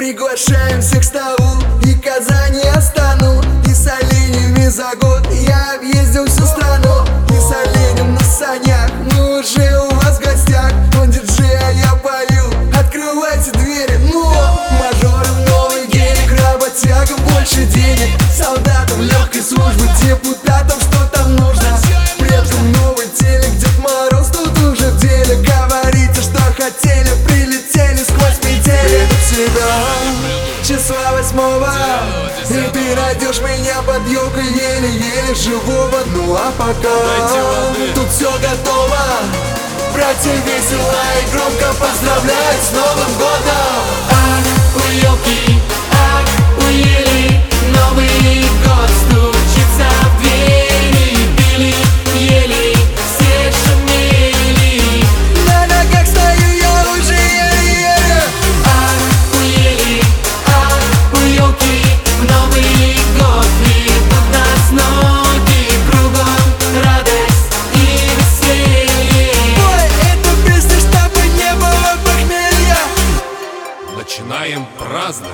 Приглашаем всех к столу, и Казань я стану. И с оленями за год я объездил всю страну. И с оленем на санях мы уже у вас в гостях. Он диджей, а я пою, открывайте двери. Ну, мажорам новый гелик, работягам больше денег, солдатам легкой службы, депутатам что там нужно. Предкам новый телек, Дед Мороз тут уже в деле. Говорите, что хотели, прилетели сквозь метели. Числа 8-го, и ты найдешь меня под елкой еле-еле живого. Ну а пока тут все готово, братья весело и громко поздравляют с Новым годом. Ах, у елки, ах, у ели, Новый год стучится в двери. Пили, ели, все шумели, на ногах стою я уже еле-еле. Ах, у ели, ах, у елки, в Новый год ведут нас ноги, кругом радость и веселье. Ой, это песня, чтобы не было похмелья. Начинаем праздновать.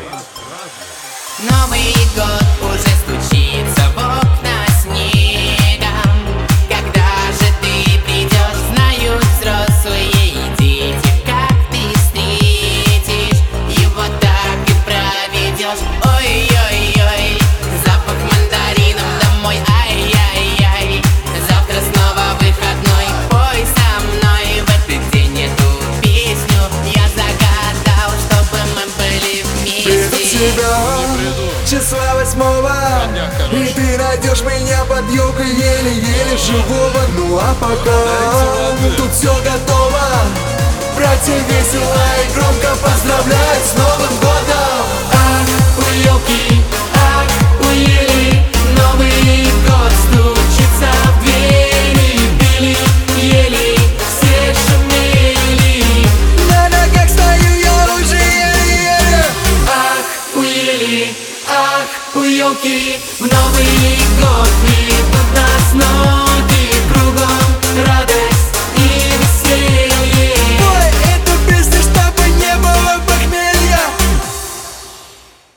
Новый год уже стучится в окна снегом. Когда же ты придешь, знают взрослые и дети. Как ты встретишь его, так и проведешь. Ой-ой-ой, запах мандаринов домой. Ай-яй-яй, завтра снова выходной. Пой со мной в этот день эту песню. Я загадал, чтобы мы были вместе. Числа 8-го, и ты найдешь меня под елкой еле-еле живого. Ну а пока тут все готово, братья весело и громко поздравляют с Новым годом. Ах, у елки, ах, у ели, Новый год стучится в двери. Пили, ели, все шумели, на ногах стою я уже еле-еле. Ах, у ели, ах, у елки, в Новый год ведут нас ноги.